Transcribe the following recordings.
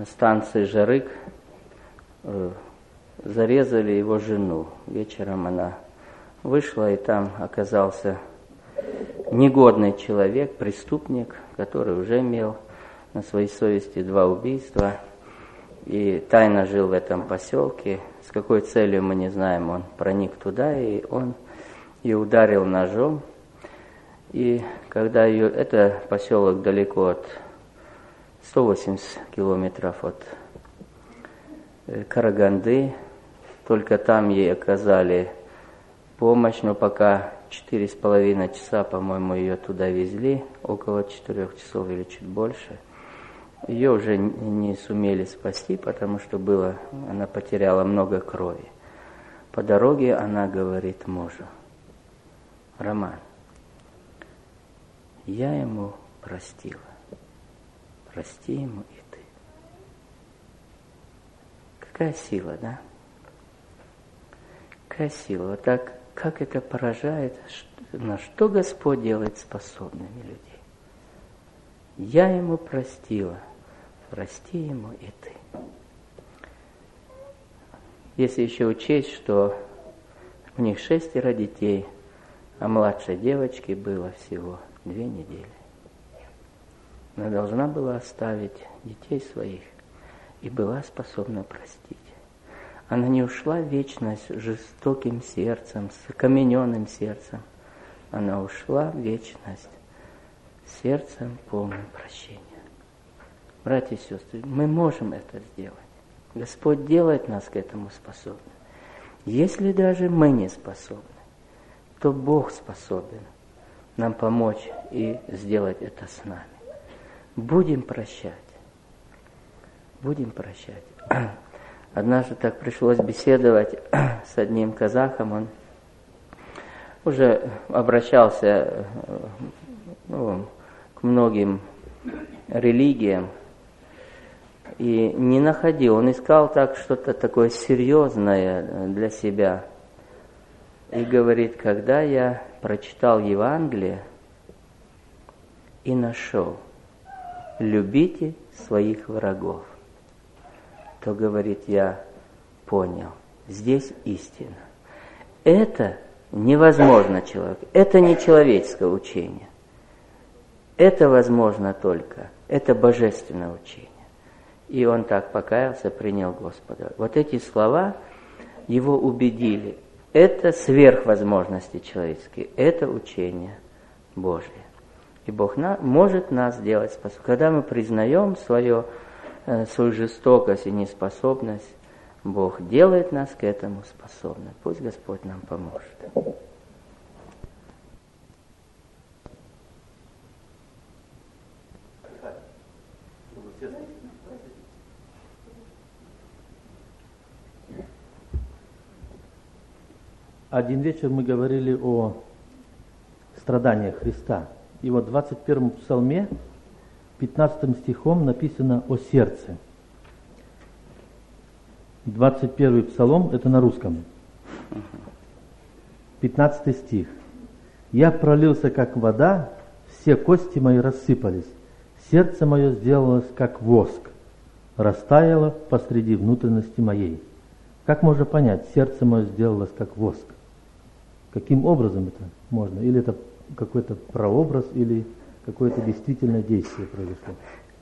станции Жарык зарезали его жену. Вечером она вышла, и там оказался негодный человек, преступник, который уже имел на своей совести 2 убийства и тайно жил в этом поселке. С какой целью мы не знаем, он проник туда, и он ее ударил ножом. И когда это поселок далеко от 180 километров от Караганды, только там ей оказали помощь, но пока 4,5 часа, по-моему, ее туда везли, около 4 часов или чуть больше. Ее уже не сумели спасти, потому что она потеряла много крови. По дороге она говорит мужу: Роман, я ему простила, прости ему и ты. Какая сила, да? Какая сила. Вот так, как это поражает, на что Господь делает способными людей. Я ему простила, прости ему и ты. Если еще учесть, что у них 6 детей, а младшей девочке было всего 2 недели. Она должна была оставить детей своих и была способна простить. Она не ушла в вечность с жестоким сердцем, с окамененным сердцем. Она ушла в вечность с сердцем полным прощения. Братья и сестры, мы можем это сделать. Господь делает нас к этому способными. Если даже мы не способны, то Бог способен нам помочь и сделать это с нами. Будем прощать. Будем прощать. Однажды так пришлось беседовать с одним казахом. Он уже обращался к многим религиям и не находил. Он искал так что-то такое серьезное для себя. И говорит, когда я прочитал Евангелие и нашел: любите своих врагов, то, говорит, я понял, здесь истина. Это невозможно человеку, это не человеческое учение. Это возможно только, это божественное учение. И он так покаялся, принял Господа. Вот эти слова его убедили. Это сверхвозможности человеческие, это учение Божье. И Бог может нас сделать способными. Когда мы признаем свою жестокость и неспособность, Бог делает нас к этому способными. Пусть Господь нам поможет. Один вечер мы говорили о страданиях Христа. И вот в 21 псалме, 15 стихом написано о сердце. 21 псалом, это на русском. 15 стих. «Я пролился, как вода, все кости мои рассыпались, сердце мое сделалось, как воск, растаяло посреди внутренности моей». Как можно понять, сердце мое сделалось, как воск? Каким образом это можно? Или это какой-то прообраз, или какое-то действительное действие произошло?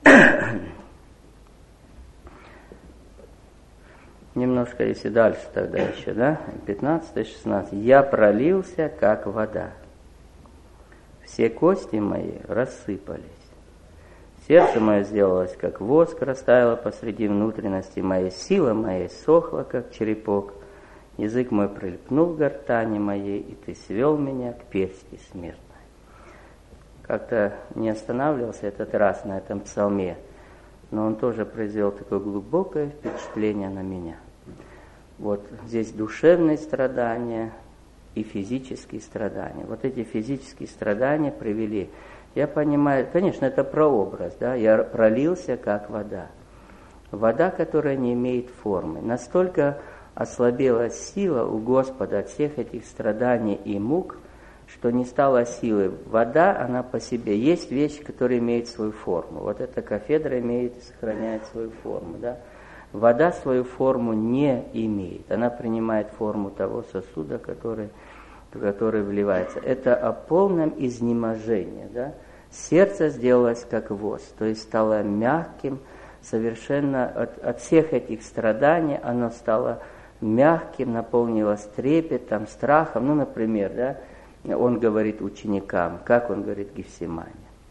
Немножко, если дальше тогда еще, да? 15-16. «Я пролился, как вода. Все кости мои рассыпались. Сердце мое сделалось, как воск, растаяло посреди внутренности моей. Сила моя сохла, как черепок. Язык мой прилипнул к гортани моей, и ты свел меня к персти смертной». Как-то не останавливался этот раз на этом псалме, но он тоже произвел такое глубокое впечатление на меня. Вот здесь душевные страдания и физические страдания. Вот эти физические страдания привели. Я понимаю, конечно, это прообраз, да, я пролился, как вода. Вода, которая не имеет формы. Настолько ослабела сила у Господа от всех этих страданий и мук, что не стала силой. Вода, она по себе. Есть вещи, которые имеют свою форму. Вот эта кафедра имеет и сохраняет свою форму. Да? Вода свою форму не имеет. Она принимает форму того сосуда, который вливается. Это о полном изнеможении. Да? Сердце сделалось как воск, то есть стало мягким, совершенно от всех этих страданий оно стало мягким, наполнилось трепетом, страхом. Ну, например, да, он говорит ученикам, как он говорит в Гефсимане.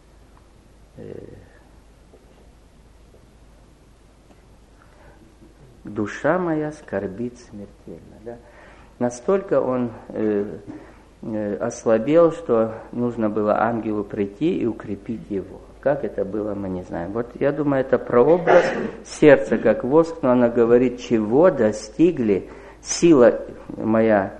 Душа моя скорбит смертельно. Да? Настолько он ослабел, что нужно было ангелу прийти и укрепить его. Как это было, мы не знаем. Вот я думаю, это прообраз сердца, как воск, но она говорит, чего достигли, сила моя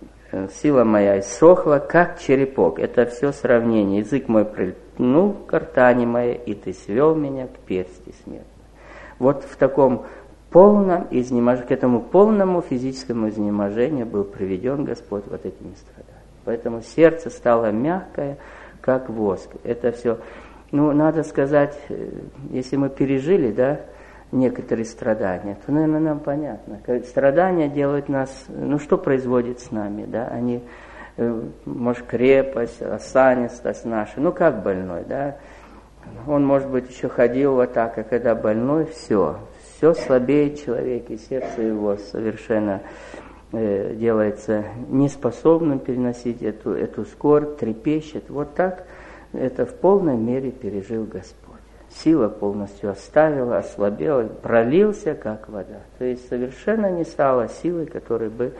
иссохла, как черепок. Это все сравнение. Язык мой прильнул к артани моей, и ты свел меня к персти смертной. Вот в таком полном изнеможении, к этому полному физическому изнеможению был приведен Господь вот этими страданиями. Поэтому сердце стало мягкое, как воск. Это все, надо сказать, если мы пережили, да, некоторые страдания, то, наверное, нам понятно. Страдания делают нас, что производит с нами, да, они, может, крепость, осанистость наша, как больной, да, он, может быть, еще ходил вот так, а когда больной, все слабеет человек, и сердце его совершенно делается неспособным переносить эту скорбь, трепещет. Вот так это в полной мере пережил Господь. Сила полностью оставила, ослабела, пролился, как вода. То есть совершенно не стало силой, которая бы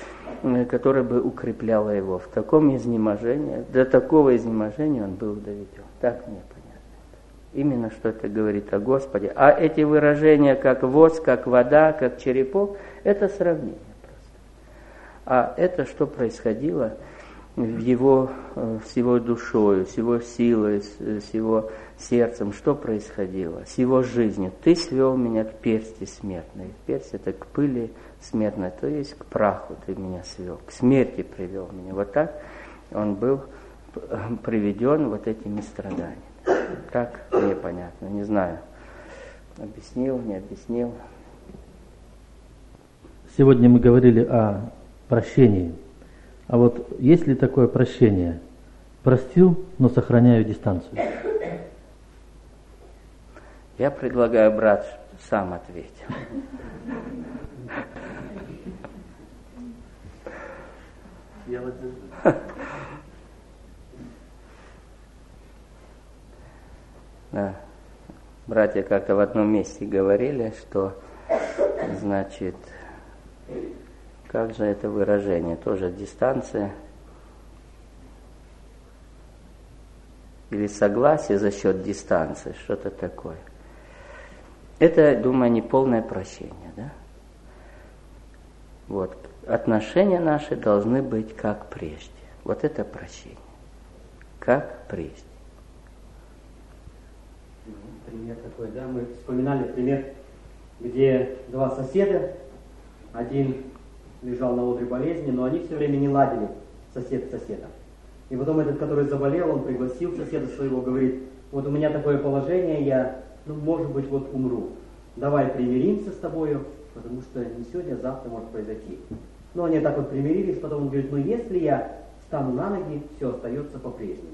укрепляла его. В таком изнеможении, до такого изнеможения он был доведен. Так мне понятно. Именно что это говорит о Господе. А эти выражения, как воск, как вода, как черепок, это сравнение. А это что происходило с его душою, с его силой, с его сердцем, что происходило, с его жизнью. Ты свел меня к персти смертной. Персть это к пыли смертной, то есть к праху ты меня свел, к смерти привел меня. Вот так он был приведен вот этими страданиями. Так непонятно, не знаю, объяснил, не объяснил. Сегодня мы говорили о прощении. А вот есть ли такое прощение? Простил, но сохраняю дистанцию. Я предлагаю, брат, сам ответь. Да. Братья как-то в одном месте говорили, что, значит, как же это выражение? Тоже дистанция. Или согласие за счет дистанции, что-то такое. Это, думаю, не полное прощение, да? Вот. Отношения наши должны быть как прежде. Вот это прощение. Как прежде. Пример такой, да? Мы вспоминали пример, где два соседа, один лежал на одре болезни, но они все время не ладили, сосед с соседом. И потом этот, который заболел, он пригласил соседа своего, говорит, вот у меня такое положение, я, может быть, вот умру. Давай примиримся с тобою, потому что не сегодня, а завтра может произойти. Ну, они так вот примирились, потом он говорит, если я встану на ноги, все остается по-прежнему.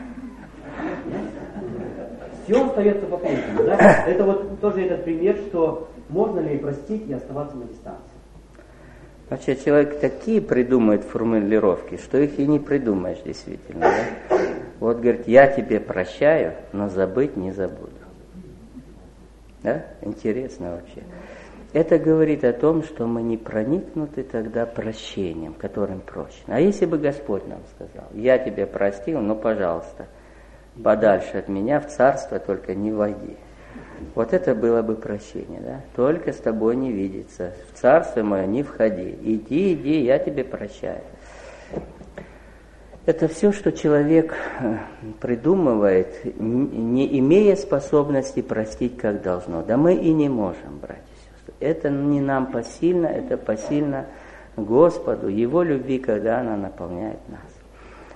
Все остается по-прежнему, да? Это вот тоже этот пример, что можно ли простить и оставаться на дистанции. Вообще человек такие придумывает формулировки, что их и не придумаешь действительно. Да? Вот говорит, я тебе прощаю, но забыть не забуду. Да? Интересно вообще. Это говорит о том, что мы не проникнуты тогда прощением, которым прощено. А если бы Господь нам сказал, я тебе простил, но, пожалуйста, подальше от меня в царство только не войди. Вот это было бы прощение, да? Только с тобой не видеться, в царство мое не входи. Иди, я тебе прощаю. Это все, что человек придумывает, не имея способности простить, как должно. Да мы и не можем, братья и сестры. Это не нам посильно, это посильно Господу, Его любви, когда она наполняет нас.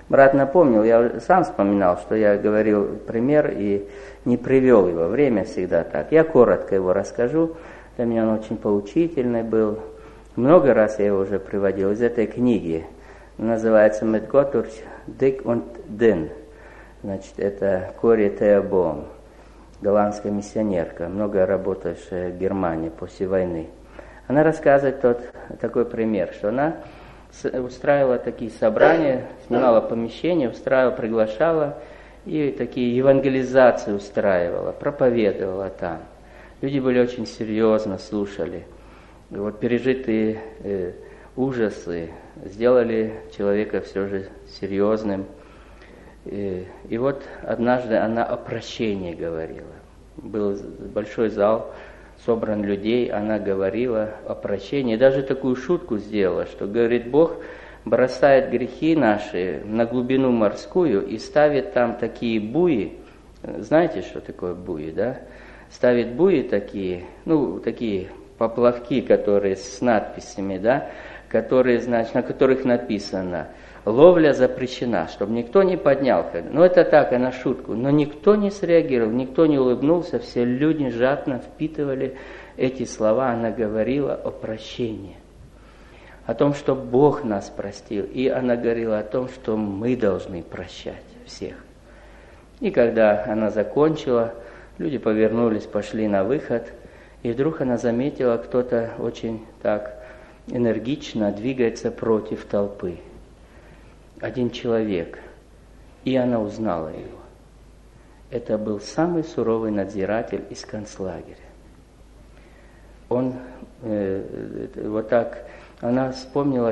Брат напомнил, я сам вспоминал, что я говорил пример и не привел его. Время всегда так. Я коротко его расскажу. Для меня он очень поучительный был. Много раз я его уже приводил из этой книги. Называется «Mit Gott durch dick und dünn». Значит, это Кори Теобоум, голландская миссионерка, много работавшая в Германии после войны. Она рассказывает такой пример, что она устраивала такие собрания, снимала помещение, приглашала и такие евангелизации устраивала, проповедовала там. Люди были очень серьезно, слушали. И вот пережитые ужасы сделали человека все же серьезным. И вот однажды она о прощении говорила. Был большой зал, собран людей, она говорила о прощении. И даже такую шутку сделала, что, говорит, Бог бросает грехи наши на глубину морскую и ставит там такие буи. Знаете, что такое буи, да? Ставит буи такие, такие поплавки, которые с надписями, да, которые, значит, на которых написано «Ловля запрещена», чтобы никто не поднял. Это так, на шутку. Но никто не среагировал, никто не улыбнулся, все люди жадно впитывали эти слова. Она говорила о прощении, о том, что Бог нас простил. И она говорила о том, что мы должны прощать всех. И когда она закончила, люди повернулись, пошли на выход, и вдруг она заметила, кто-то очень так энергично двигается против толпы. Один человек, и она узнала его. Это был самый суровый надзиратель из концлагеря. Он она вспомнила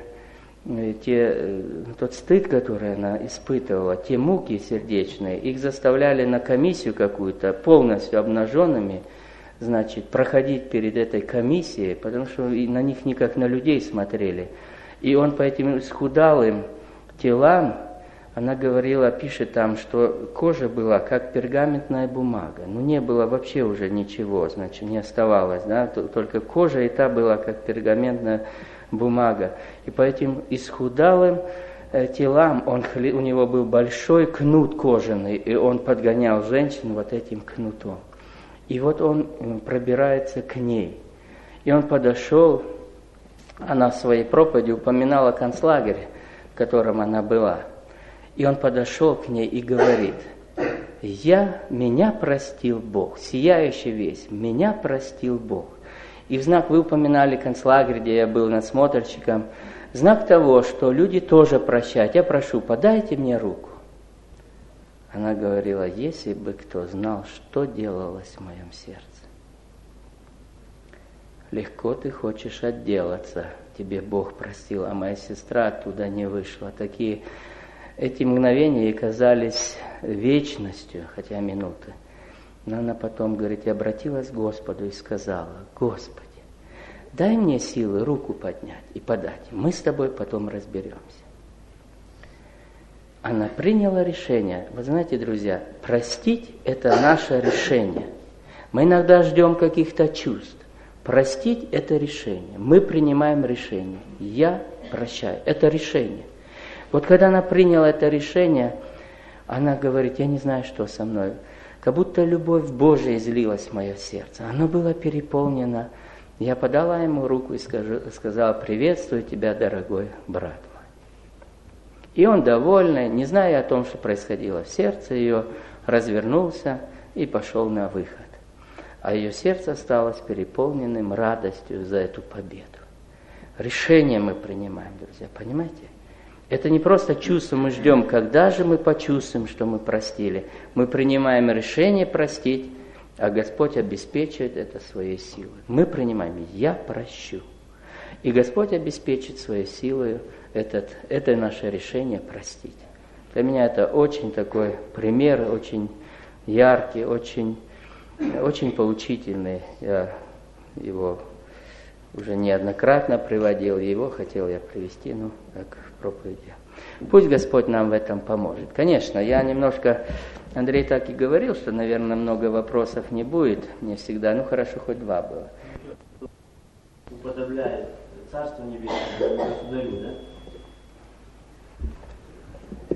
тот стыд, который она испытывала, те муки сердечные. Их заставляли на комиссию какую-то, полностью обнаженными, значит, проходить перед этой комиссией, потому что на них не как на людей смотрели. И он по этим исхудалым телам, она говорила, пишет там, что кожа была как пергаментная бумага. Не было вообще уже ничего, значит, не оставалось, да, только кожа и та была как пергаментная бумага. И по этим исхудалым телам у него был большой кнут кожаный, и он подгонял женщин вот этим кнутом. И вот он пробирается к ней. И он подошел, она в своей проповеди упоминала концлагерь, в котором она была. И он подошел к ней и говорит: меня простил Бог, сияющий весь, меня простил Бог. И в знак, вы упоминали концлагерь, где я был надсмотрщиком, знак того, что люди тоже прощают. Я прошу, подайте мне руку. Она говорила: если бы кто знал, что делалось в моем сердце. Легко ты хочешь отделаться, тебе Бог простил, а моя сестра оттуда не вышла. Эти мгновения ей казались вечностью, хотя минуты. Но она потом, говорит, я обратилась к Господу и сказала: Господи, дай мне силы руку поднять и подать. Мы с тобой потом разберемся. Она приняла решение. Вы знаете, друзья, простить – это наше решение. Мы иногда ждем каких-то чувств. Простить – это решение. Мы принимаем решение. Я прощаю. Это решение. Вот когда она приняла это решение, она говорит: я не знаю, что со мной. Как будто любовь Божия излилась в мое сердце. Оно было переполнено. Я подала ему руку и сказала: приветствую тебя, дорогой брат мой. И он, довольный, не зная о том, что происходило в сердце ее, развернулся и пошел на выход. А ее сердце осталось переполненным радостью за эту победу. Решение мы принимаем, друзья, понимаете? Это не просто чувство, мы ждем, когда же мы почувствуем, что мы простили. Мы принимаем решение простить, а Господь обеспечивает это своей силой. Мы принимаем: я прощу. И Господь обеспечит своей силой это наше решение простить. Для меня это очень такой пример, очень яркий, очень поучительный. Я его уже неоднократно приводил, его хотел я привести, как в проповеди. Пусть Господь нам в этом поможет. Конечно, я немножко, Андрей так и говорил, что, наверное, много вопросов не будет. Мне всегда, хорошо, хоть 2 было. Уподобляет Царство Небесное государю, да?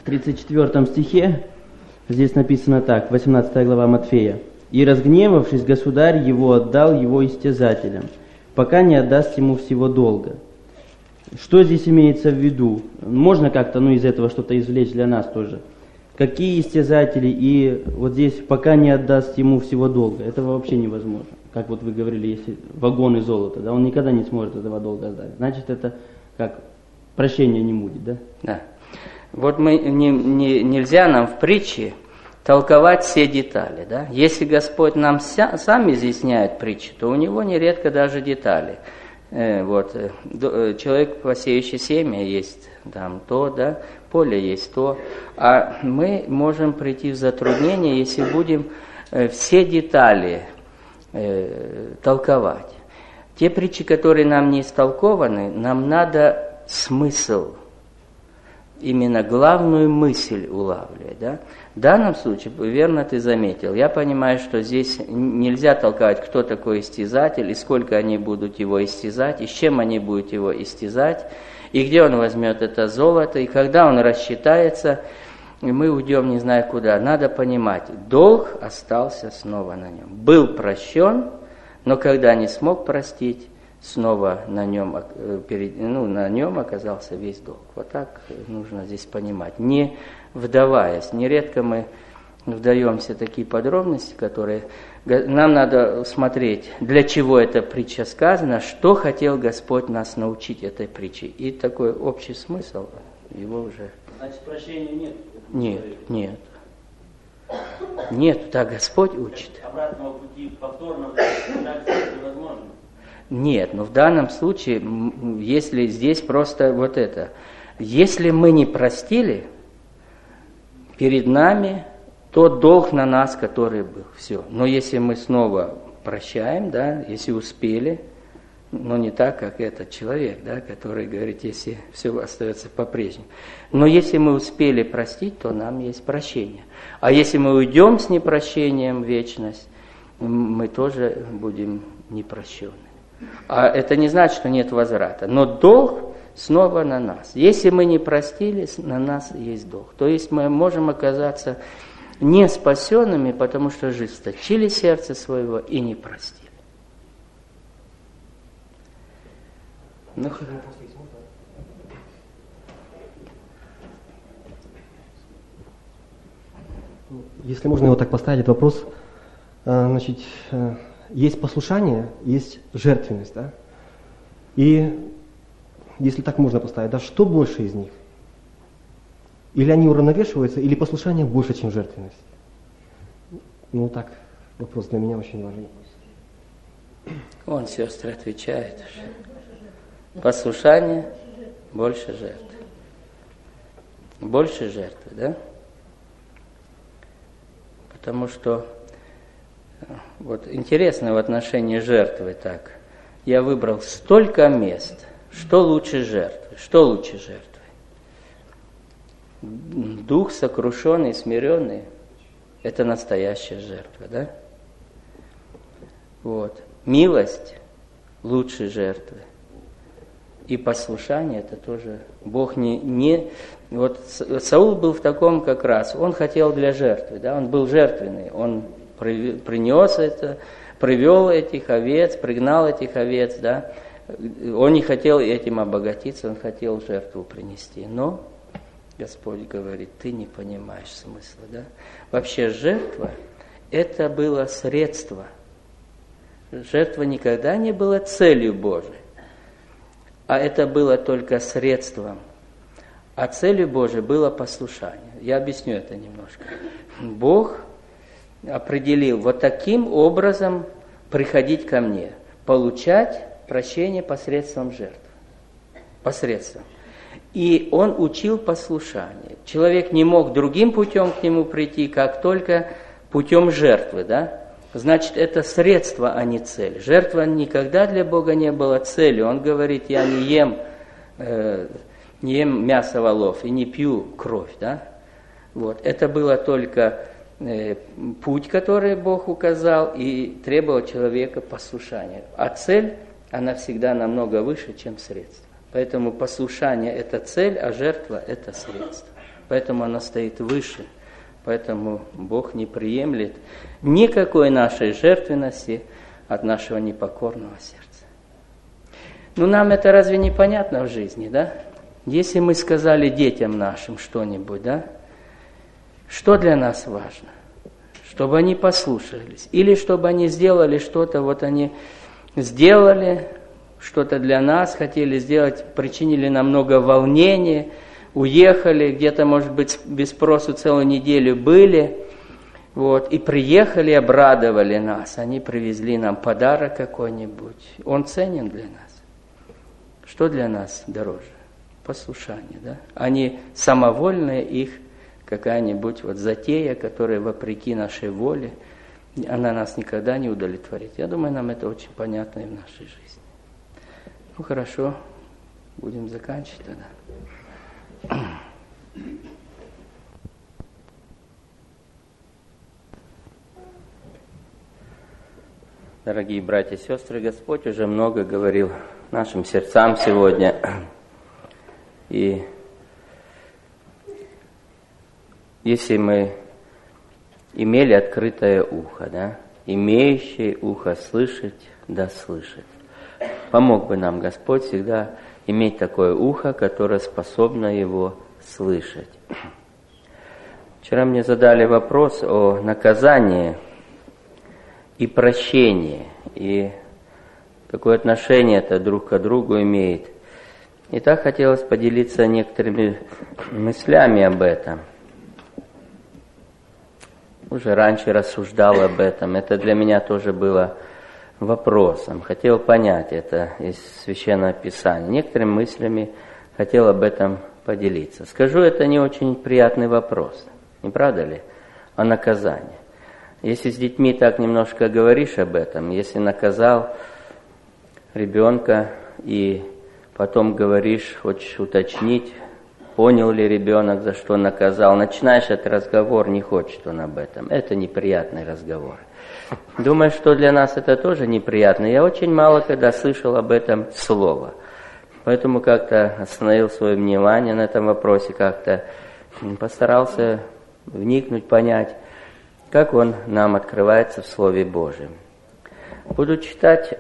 в 34 стихе, здесь написано так, 18 глава Матфея. «И разгневавшись, государь его отдал его истязателям, пока не отдаст ему всего долга». Что здесь имеется в виду? Можно как-то из этого что-то извлечь для нас тоже? Какие истязатели, и вот здесь пока не отдаст ему всего долга, этого вообще невозможно. Как вот вы говорили, если вагоны золота, да, он никогда не сможет этого долга сдать. Значит, это как прощения не будет, да? Да. Вот нельзя нам в притче толковать все детали, да? Если Господь нам сам изъясняет притчу, то у него нередко даже детали. Человек, посеющий семя, есть там то, да, поле есть то, а мы можем прийти в затруднение, если будем все детали толковать. Те притчи, которые нам не истолкованы, нам надо смысл, именно главную мысль улавливать, да? В данном случае, верно ты заметил, я понимаю, что здесь нельзя толковать, кто такой истязатель, и сколько они будут его истязать, и с чем они будут его истязать, и где он возьмет это золото, и когда он рассчитается, и мы уйдем не знаю куда. Надо понимать, долг остался снова на нем. Был прощен, но когда не смог простить, снова на нем оказался весь долг. Вот так нужно здесь понимать. Не вдаваясь, нередко мы вдаемся в такие подробности, которые нам надо смотреть, для чего эта притча сказана, что хотел Господь нас научить этой притче. И такой общий смысл его уже... Значит, прощения нет? Нет. Нет, так Господь учит. Обратного пути повторно невозможно. Нет, но в данном случае, если здесь просто вот это, если мы не простили, перед нами тот долг на нас, который был, все. Но если мы снова прощаем, да, если успели, но не так, как этот человек, да, который говорит, если все остается по-прежнему. Но если мы успели простить, то нам есть прощение. А если мы уйдем с непрощением в вечность, мы тоже будем непрощенны. А это не значит, что нет возврата. Но долг снова на нас. Если мы не простили, на нас есть долг. То есть мы можем оказаться не спасенными, потому что ожесточили сердце своего и не простили. Если можно его так поставить, этот вопрос, значит, есть послушание, есть жертвенность, да? И если так можно поставить, да, что больше из них? Или они уравновешиваются, или послушание больше, чем жертвенность? Ну так, вопрос для меня очень важен. Он, сестры, отвечает. Послушание больше жертвы. Больше жертвы, да? Потому что вот интересно в отношении жертвы так. Я выбрал столько мест. Что лучше жертвы? Что лучше жертвы? Дух сокрушенный, смиренный – это настоящая жертва, да? Вот. Милость лучше жертвы. И послушание – это тоже Бог не... Вот Саул был в таком как раз, он хотел для жертвы, да? Он был жертвенный, он принес это, привел этих овец, пригнал этих овец, да? Он не хотел этим обогатиться, он хотел жертву принести. Но Господь говорит, ты не понимаешь смысла, да? Вообще жертва – это было средство. Жертва никогда не была целью Божией, а это было только средством. А целью Божией было послушание. Я объясню это немножко. Бог определил вот таким образом приходить ко мне, получать прощение посредством жертв. Посредством. И он учил послушание. Человек не мог другим путем к нему прийти, как только путем жертвы, да? Значит, это средство, а не цель. Жертва никогда для Бога не была целью. Он говорит, я не ем мясо волов и не пью кровь, да? Вот. Это было только путь, который Бог указал, и требовал человека послушания. А цель, она всегда намного выше, чем средство. Поэтому послушание – это цель, а жертва – это средство. Поэтому она стоит выше. Поэтому Бог не приемлет никакой нашей жертвенности от нашего непокорного сердца. Ну, нам это разве не понятно в жизни, да? Если мы сказали детям нашим что-нибудь, да? Что для нас важно? Чтобы они послушались. Или чтобы они сделали что-то, вот они сделали что-то для нас, хотели сделать, причинили нам много волнения, уехали, где-то, может быть, без спросу целую неделю были, вот, и приехали, обрадовали нас. Они привезли нам подарок какой-нибудь. Он ценен для нас. Что для нас дороже? Послушание, да? А не самовольная их какая-нибудь вот затея, которая вопреки нашей воле, она нас никогда не удовлетворит. Я думаю, нам это очень понятно и в нашей жизни. Ну хорошо, будем заканчивать тогда. Дорогие братья и сестры, Господь уже много говорил нашим сердцам сегодня. И если мы имели открытое ухо, да, имеющее ухо слышать, да слышит. Помог бы нам Господь всегда иметь такое ухо, которое способно его слышать. Вчера мне задали вопрос о наказании и прощении, и какое отношение это друг к другу имеет. И так хотелось поделиться некоторыми мыслями об этом. Уже раньше рассуждал об этом. Это для меня тоже было вопросом. Хотел понять это из Священного Писания. Некоторыми мыслями хотел об этом поделиться. Скажу, это не очень приятный вопрос. Не правда ли? О наказании. Если с детьми так немножко говоришь об этом, если наказал ребенка и потом говоришь, хочешь уточнить, понял ли ребенок, за что наказал, начинаешь этот разговор, не хочет он об этом. Это неприятный разговор. Думаю, что для нас это тоже неприятно. Я очень мало когда слышал об этом слово. Поэтому как-то остановил свое внимание на этом вопросе, как-то постарался вникнуть, понять, как он нам открывается в Слове Божьем. Буду читать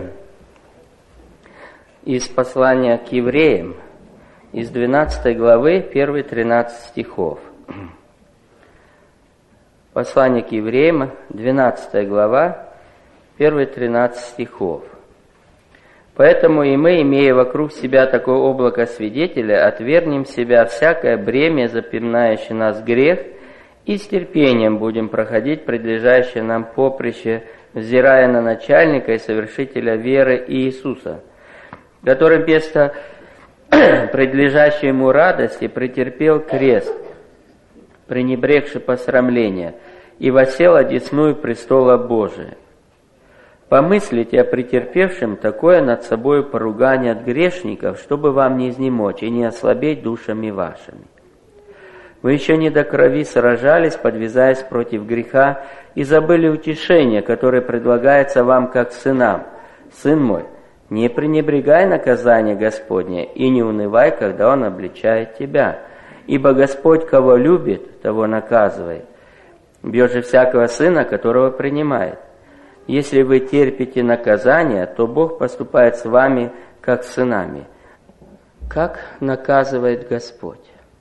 из послания к евреям, из 12 главы, 1-13 стихов. Послание к евреям, 12 глава, 1-13 стихов. «Поэтому и мы, имея вокруг себя такое облако свидетеля, отвергнем себя всякое бремя, запинающее нас грех, и с терпением будем проходить предлежащее нам поприще, взирая на начальника и совершителя веры Иисуса, который вместо предлежащей ему радости претерпел крест, пренебрегши посрамления, и воссел одесную престола Божия. Помыслите о претерпевшем такое над собой поругание от грешников, чтобы вам не изнемочь и не ослабеть душами вашими. Вы еще не до крови сражались, подвязаясь против греха, и забыли утешение, которое предлагается вам как сынам. Сын мой, не пренебрегай наказание Господне и не унывай, когда Он обличает тебя. Ибо Господь, кого любит, того наказывает. Бьет же всякого сына, которого принимает. Если вы терпите наказание, то Бог поступает с вами, как с сынами. Как наказывает Господь?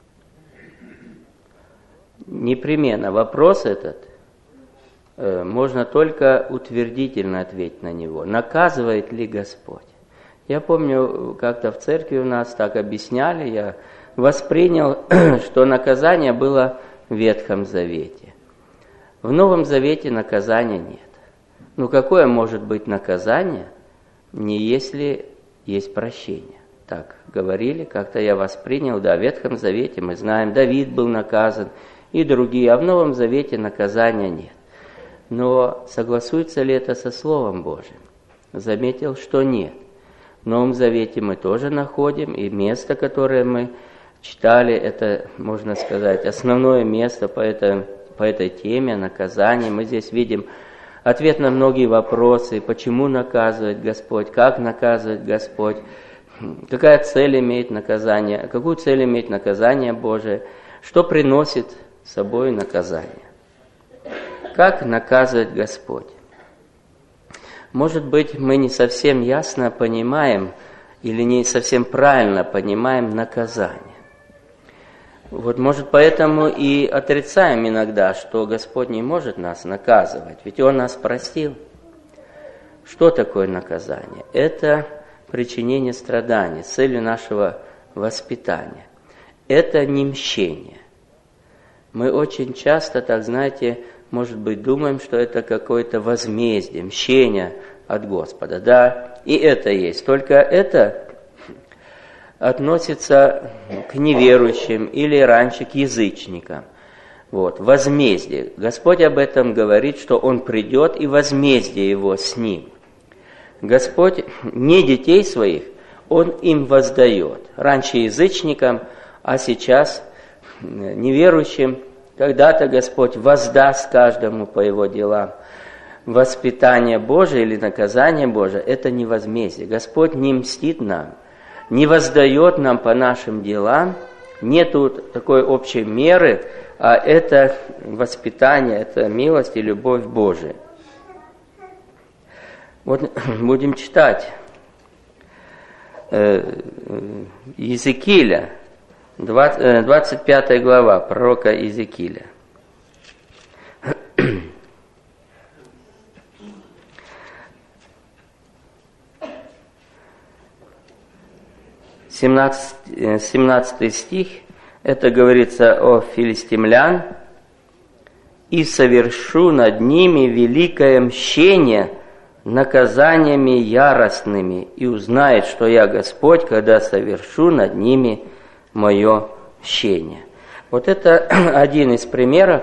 Непременно вопрос этот можно только утвердительно ответить на него. Наказывает ли Господь? Я помню, как-то в церкви у нас так объясняли, я воспринял, что наказание было в Ветхом Завете. В Новом Завете наказания нет. Ну какое может быть наказание, не если есть прощение? Так говорили, как-то я воспринял, да, в Ветхом Завете мы знаем, Давид был наказан и другие, а в Новом Завете наказания нет. Но согласуется ли это со Словом Божьим? Заметил, что нет. В Новом Завете мы тоже находим, и место, которое мы читали, это, можно сказать, основное место по этой теме, наказание. Мы здесь видим ответ на многие вопросы, почему наказывает Господь, как наказывает Господь, какая цель имеет наказание, какую цель имеет наказание Божие. Что приносит с собой наказание? Как наказывает Господь? Может быть, мы не совсем ясно понимаем или не совсем правильно понимаем наказание. Вот, может, поэтому и отрицаем иногда, что Господь не может нас наказывать, ведь Он нас простил. Что такое наказание? Это причинение страданий, целью нашего воспитания. Это не мщение. Мы очень часто, так знаете, может быть, думаем, что это какое-то возмездие, мщение от Господа. Да, и это есть. Только это относится к неверующим или раньше к язычникам. Вот, возмездие. Господь об этом говорит, что Он придет и возмездие Его с Ним. Господь не детей своих, Он им воздает. Раньше язычникам, а сейчас неверующим. Когда-то Господь воздаст каждому по его делам. Воспитание Божие или наказание Божие – это не возмездие. Господь не мстит нам, не воздает нам по нашим делам. Нету такой общей меры, а это воспитание, это милость и любовь Божия. Вот будем читать Иезекииля, 25 глава пророка Иезекииля. 17 стих, это говорится о филистимлян. «И совершу над ними великое мщение наказаниями яростными, и узнает, что я Господь, когда совершу над ними мое мщение». Вот это один из примеров.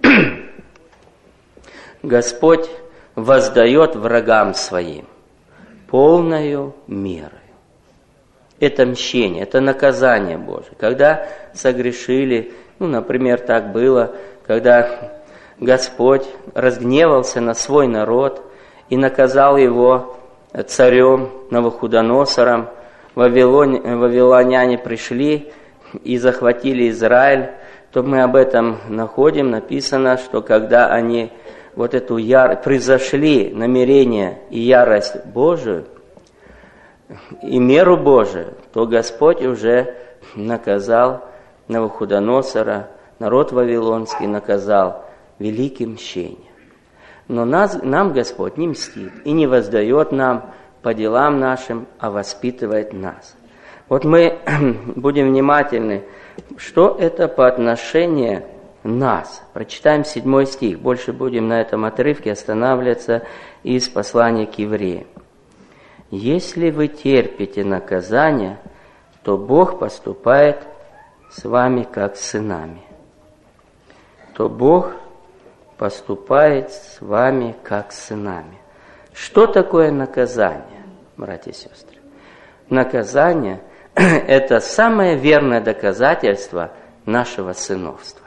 Господь воздает врагам своим полною мерой. Это мщение, это наказание Божие. Когда согрешили, например, так было, когда Господь разгневался на свой народ и наказал его царем Навуходоносором, вавилоняне пришли и захватили Израиль, то мы об этом находим, написано, что когда они вот эту превзошли намерение и ярость Божию, и меру Божию, то Господь уже наказал Навуходоносора, народ вавилонский наказал великим мщением. Но нам Господь не мстит и не воздает нам по делам нашим, а воспитывает нас. Вот мы будем внимательны, что это по отношению нас. Прочитаем 7 стих, больше будем на этом отрывке останавливаться из послания к евреям. «Если вы терпите наказание, то Бог поступает с вами как с сынами». То Бог поступает с вами как с сынами. Что такое наказание, братья и сестры? Наказание – это самое верное доказательство нашего сыновства.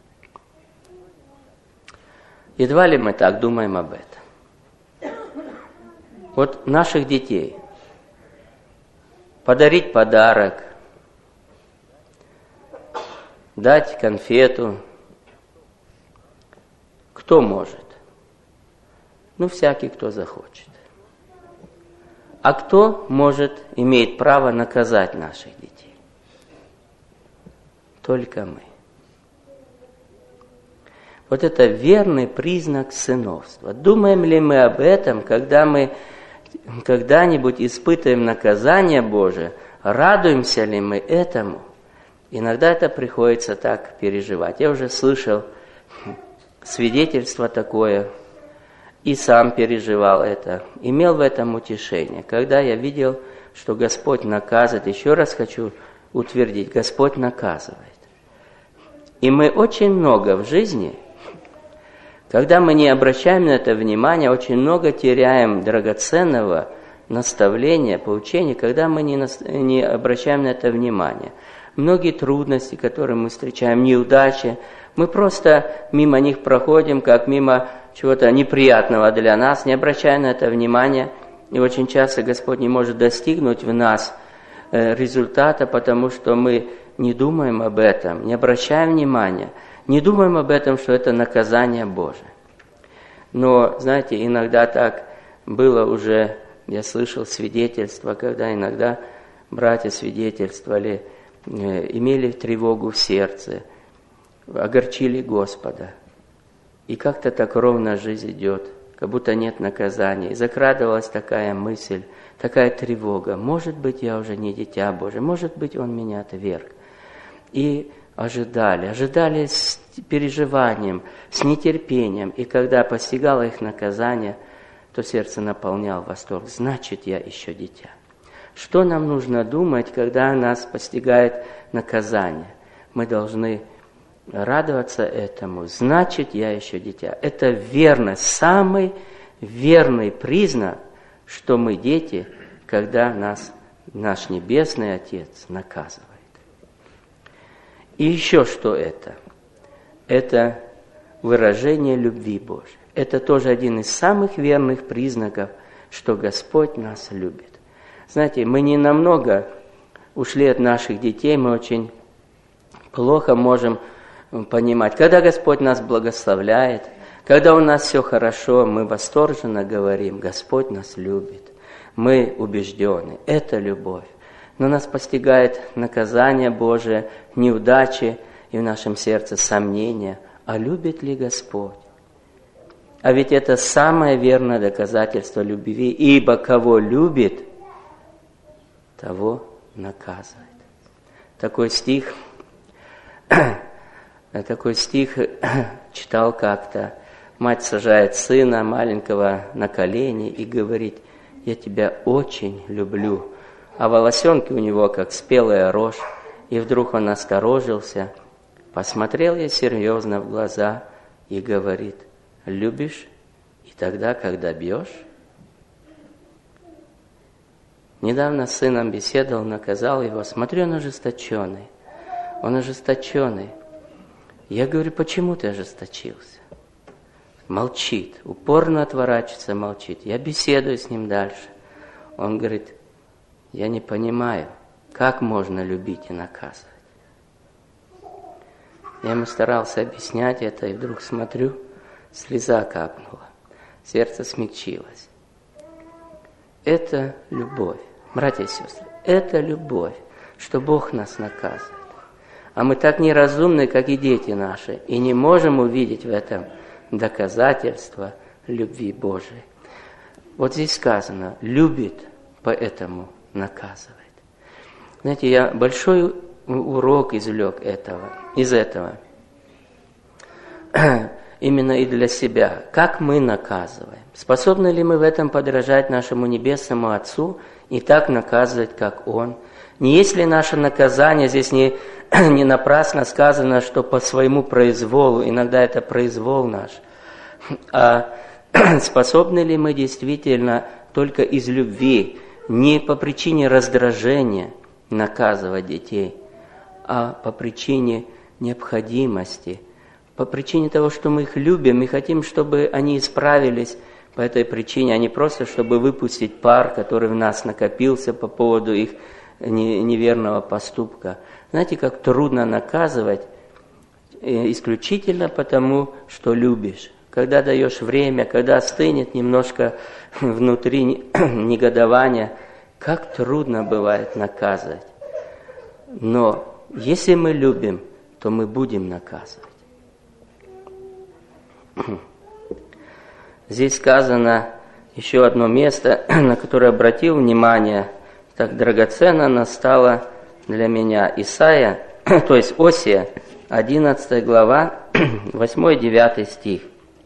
Едва ли мы так думаем об этом. Вот наших детей подарить подарок, дать конфету. Кто может? Всякий, кто захочет. А кто имеет право наказать наших детей? Только мы. Вот это верный признак сыновства. Думаем ли мы об этом, когда мы когда-нибудь испытываем наказание Божие, радуемся ли мы этому? Иногда это приходится так переживать. Я уже слышал свидетельство такое, и сам переживал это, имел в этом утешение. Когда я видел, что Господь наказывает, еще раз хочу утвердить, Господь наказывает. И мы очень много в жизни, когда мы не обращаем на это внимание, очень много теряем драгоценного наставления, поучения, когда мы не обращаем на это внимание. Многие трудности, которые мы встречаем, неудачи, мы просто мимо них проходим, как мимо чего-то неприятного для нас, не обращая на это внимания. И очень часто Господь не может достигнуть в нас результата, потому что мы не думаем об этом, не обращаем внимания, не думаем об этом, что это наказание Божие. Но, знаете, иногда так было уже, я слышал свидетельства, когда иногда братья свидетельствовали, имели тревогу в сердце, огорчили Господа. И как-то так ровно жизнь идет, как будто нет наказания. И закрадывалась такая мысль, такая тревога. Может быть, я уже не дитя Божие, может быть, Он меня отверг. И ожидали с переживанием, с нетерпением. И когда постигало их наказание, то сердце наполнял восторг. Значит, я еще дитя. Что нам нужно думать, когда нас постигает наказание? Мы должны радоваться этому. Значит, я еще дитя. Это верность, самый верный признак, что мы дети, когда нас наш Небесный Отец наказывает. И еще что это? Это выражение любви Божьей. Это тоже один из самых верных признаков, что Господь нас любит. Знаете, мы не намного ушли от наших детей, мы очень плохо можем понимать. Когда Господь нас благословляет, когда у нас все хорошо, мы восторженно говорим, Господь нас любит. Мы убеждены, это любовь. Но нас постигает наказание Божие, неудачи, и в нашем сердце сомнения, а любит ли Господь? А ведь это самое верное доказательство любви, ибо кого любит, того наказывает. Такой стих читал как-то. Мать сажает сына маленького на колени и говорит, я тебя очень люблю. А волосенки у него, как спелая рожь. И вдруг он насторожился, посмотрел ей серьезно в глаза и говорит, любишь и тогда, когда бьешь? Недавно с сыном беседовал, наказал его, смотрю, он ожесточенный. Он ожесточенный. Я говорю, почему ты ожесточился? Молчит, упорно отворачивается, молчит. Я беседую с ним дальше. Он говорит, я не понимаю, как можно любить и наказывать. Я ему старался объяснять это, и вдруг смотрю, слеза капнула, сердце смягчилось. Это любовь, братья и сестры, это любовь, что Бог нас наказывает. А мы так неразумны, как и дети наши, и не можем увидеть в этом доказательство любви Божией. Вот здесь сказано, любит, поэтому наказывает. Знаете, я большой урок извлек из этого. Именно и для себя. Как мы наказываем? Способны ли мы в этом подражать нашему Небесному Отцу и так наказывать, как Он? Не есть ли наше наказание, здесь не напрасно сказано, что по своему произволу, иногда это произвол наш, а способны ли мы действительно только из любви, не по причине раздражения наказывать детей, а по причине необходимости, по причине того, что мы их любим и хотим, чтобы они исправились по этой причине, а не просто, чтобы выпустить пар, который в нас накопился по поводу их неверного поступка. Знаете, как трудно наказывать исключительно потому, что любишь. Когда даешь время, когда остынет немножко внутри негодования, как трудно бывает наказывать. Но если мы любим, то мы будем наказывать. Здесь сказано еще одно место, на которое обратил внимание, так драгоценно настало для меня. Исайя, то есть Осия, 11 глава, 8-9 стих.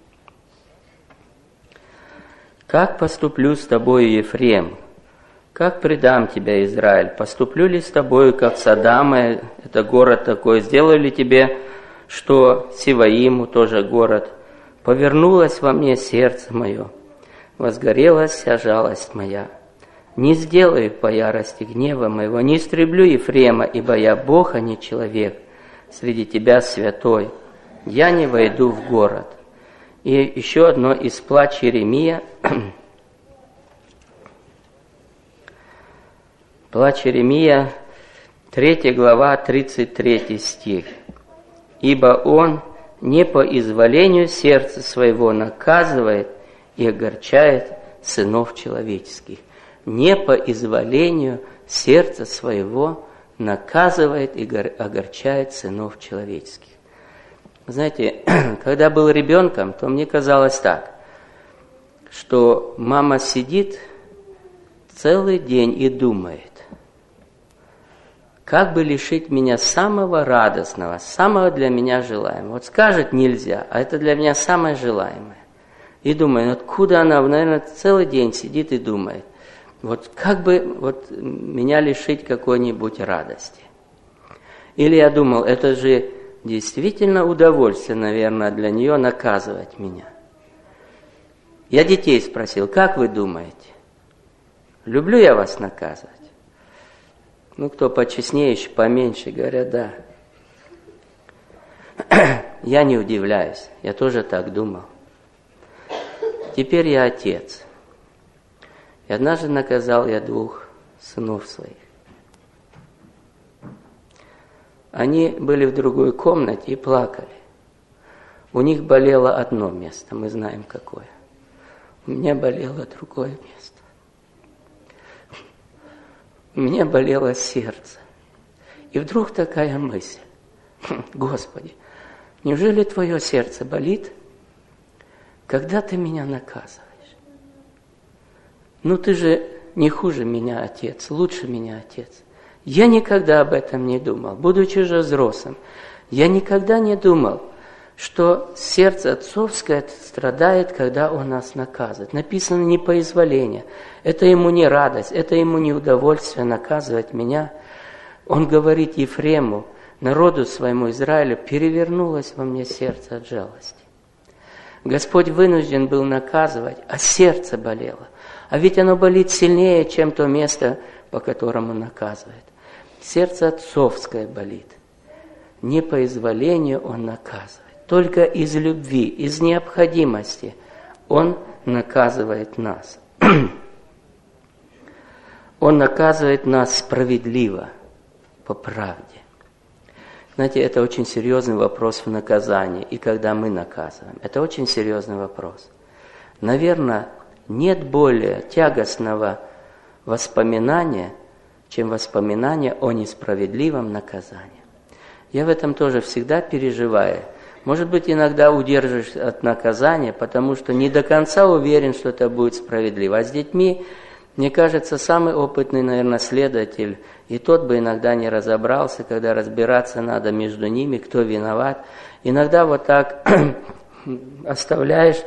«Как поступлю с тобою, Ефрем? Как предам тебя, Израиль? Поступлю ли с тобою, как Содама, это город такой? Сделаю ли тебе, что Сиваиму, тоже город? Повернулось во мне сердце мое, возгорелась вся жалость моя. Не сделаю по ярости гнева моего, не истреблю Ефрема, ибо я Бог, а не человек, среди тебя святой. Я не войду в город». И еще одно из плач Иеремия. Плач Иеремия, 3 глава, 33 стих. «Ибо Он не по изволению сердца своего наказывает и огорчает сынов человеческих». Не по изволению сердца своего наказывает и огорчает сынов человеческих. Знаете, когда был ребенком, то мне казалось так, что мама сидит целый день и думает, как бы лишить меня самого радостного, самого для меня желаемого. Вот скажет нельзя, а это для меня самое желаемое. И думаю, откуда она, наверное, целый день сидит и думает, вот как бы вот меня лишить какой-нибудь радости. Или я думал, это же действительно удовольствие, наверное, для нее наказывать меня. Я детей спросил, как вы думаете, люблю я вас наказывать? Ну, кто почестнее, еще поменьше, говорят, да. Я не удивляюсь, я тоже так думал. Теперь я отец. И однажды наказал я 2 сынов своих. Они были в другой комнате и плакали. У них болело одно место, мы знаем какое. У меня болело другое место. У меня болело сердце. И вдруг такая мысль. Господи, неужели твое сердце болит, когда ты меня наказываешь? Ну ты же не хуже меня, отец, лучше меня, отец. Я никогда об этом не думал, будучи же взрослым. Я никогда не думал, что сердце отцовское страдает, когда он нас наказывает. Написано не по изволению. Это ему не радость, это ему не удовольствие наказывать меня. Он говорит Ефрему, народу своему Израилю, перевернулось во мне сердце от жалости. Господь вынужден был наказывать, а сердце болело. А ведь оно болит сильнее, чем то место, по которому наказывает. Сердце отцовское болит. Не по изволению он наказывает. Только из любви, из необходимости он наказывает нас. Он наказывает нас справедливо, по правде. Знаете, это очень серьезный вопрос в наказании, и когда мы наказываем. Это очень серьезный вопрос. Наверное, нет более тягостного воспоминания, чем воспоминание о несправедливом наказании. Я в этом тоже всегда переживаю. Может быть, иногда удержишь от наказания, потому что не до конца уверен, что это будет справедливо. А с детьми, мне кажется, самый опытный, наверное, следователь, и тот бы иногда не разобрался, когда разбираться надо между ними, кто виноват. Иногда вот так оставляешь,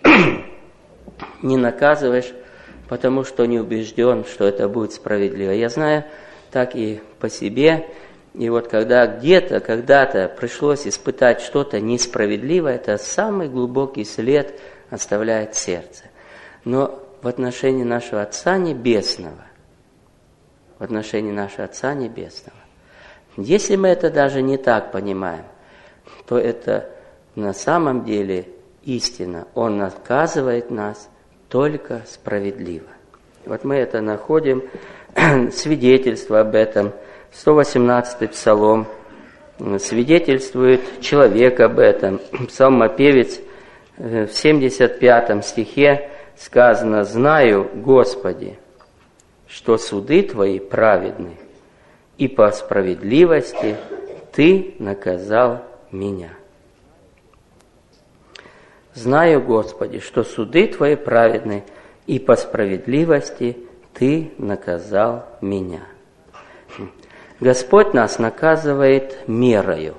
не наказываешь, потому что не убежден, что это будет справедливо. Я знаю так и по себе. И вот когда где-то, когда-то пришлось испытать что-то несправедливое, это самый глубокий след оставляет сердце. Но в отношении нашего Отца Небесного, если мы это даже не так понимаем, то это на самом деле истина. Он наказывает нас только справедливо. Вот мы это находим, свидетельство об этом. 118-й псалом свидетельствует человек об этом. Псалмопевец в 75 стихе сказано: «Знаю, Господи, что суды Твои праведны, и по справедливости Ты наказал меня». «Знаю, Господи, что суды Твои праведны, и по справедливости Ты наказал меня». Господь нас наказывает мерою.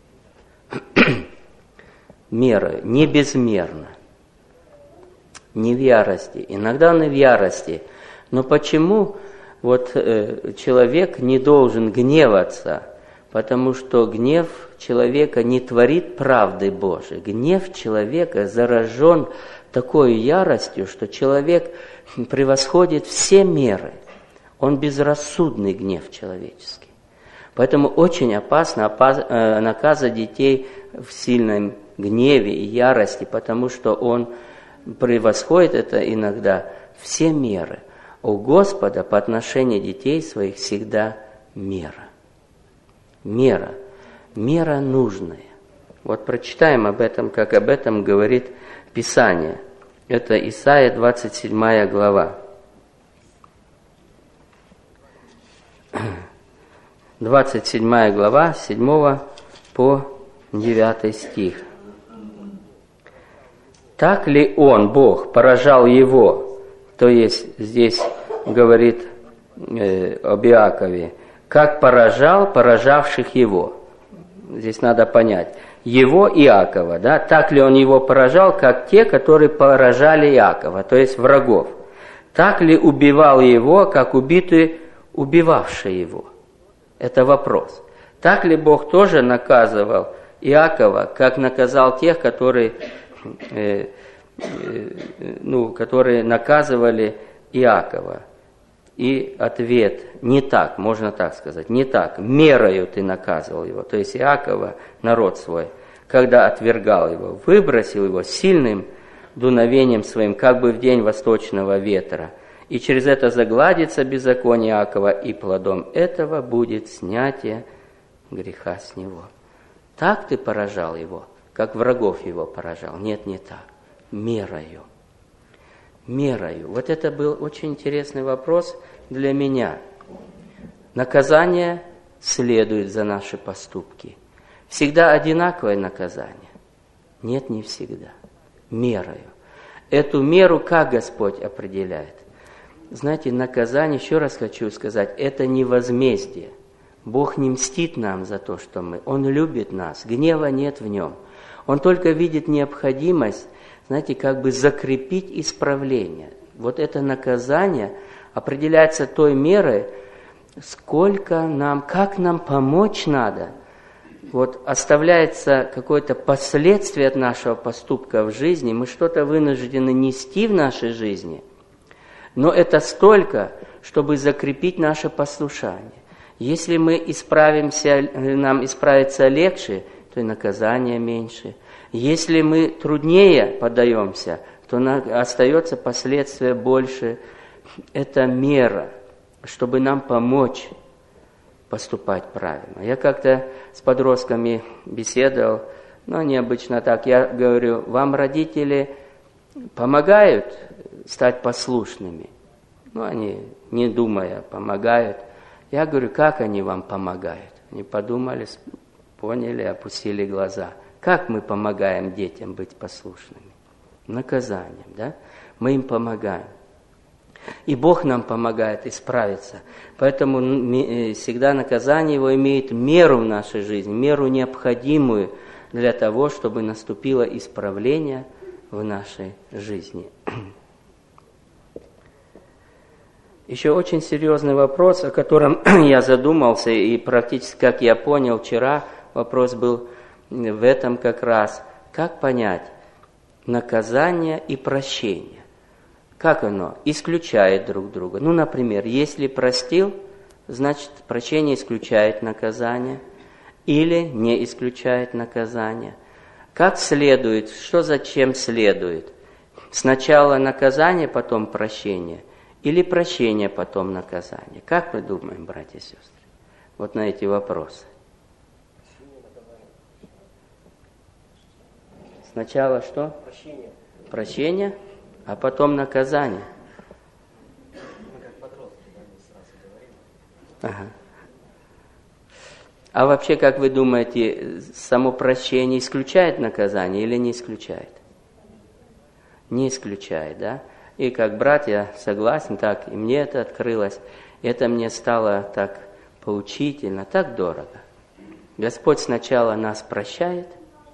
Мерою, не безмерно. Не в ярости. Иногда он и в ярости. Но почему вот человек не должен гневаться? Потому что гнев человека не творит правды Божией. Гнев человека заражен такой яростью, что человек превосходит все меры. Он безрассудный гнев человеческий. Поэтому очень опасно наказывать детей в сильном гневе и ярости, потому что он превосходит это иногда все меры. У Господа по отношению детей своих всегда мера. Мера. Мера нужная. Вот прочитаем об этом, как об этом говорит Писание. Это Исайя 27 глава. 27 глава, 7 по 9 стих. Так ли он, Бог, поражал его? То есть здесь говорит об Иакове. Как поражал поражавших его? Здесь надо понять. Его Иакова, да? Так ли он его поражал, как те, которые поражали Иакова, то есть врагов? Так ли убивал его, как убитые, убивавшие его? Это вопрос. Так ли Бог тоже наказывал Иакова, как наказал тех, которые наказывали Иакова? И ответ: не так, можно так сказать, не так. Мерою ты наказывал его, то есть Иакова, народ свой, когда отвергал его, выбросил его сильным дуновением своим, как бы в день восточного ветра. И через это загладится беззаконие Иакова, и плодом этого будет снятие греха с него. Так ты поражал его, как врагов его поражал? Нет, не так. Мерою. Мерою. Вот это был очень интересный вопрос для меня. Наказание следует за наши поступки. Всегда одинаковое наказание? Нет, не всегда. Мерою. Эту меру как Господь определяет? Знаете, наказание, еще раз хочу сказать, это не возмездие. Бог не мстит нам за то, что мы. Он любит нас, гнева нет в нем. Он только видит необходимость, знаете, как бы закрепить исправление. Вот это наказание определяется той мерой, сколько нам, как нам помочь надо. Вот оставляется какое-то последствие от нашего поступка в жизни, мы что-то вынуждены нести в нашей жизни, но это столько, чтобы закрепить наше послушание. Если мы исправимся, нам исправиться легче, то и наказание меньше. Если мы труднее подаемся, то остается последствия больше. Это мера, чтобы нам помочь поступать правильно. Я как-то с подростками беседовал, но необычно так. Я говорю, вам родители помогают стать послушными? Ну, они, не думая, помогают. Я говорю, как они вам помогают? Они подумали, поняли, опустили глаза. Как мы помогаем детям быть послушными? Наказанием, да? Мы им помогаем. И Бог нам помогает исправиться. Поэтому всегда наказание его имеет меру в нашей жизни, меру необходимую для того, чтобы наступило исправление в нашей жизни. Еще очень серьезный вопрос, о котором я задумался, и практически, как я понял вчера, вопрос был в этом как раз. Как понять наказание и прощение? Как оно исключает друг друга? Ну, например, если простил, значит, прощение исключает наказание или не исключает наказание. Как следует, что зачем следует? Сначала наказание, потом прощение, или прощение, потом наказание? Как мы думаем, братья и сестры? Вот на эти вопросы. Сначала что? Прощение. Прощение, а потом наказание. Мы как подростки, да, мы сразу говорим. Ага. А вообще, как вы думаете, само прощение исключает наказание или не исключает? Не исключает, да? И как брат я согласен, так и мне это открылось. Это мне стало так поучительно, так дорого. Господь сначала нас прощает,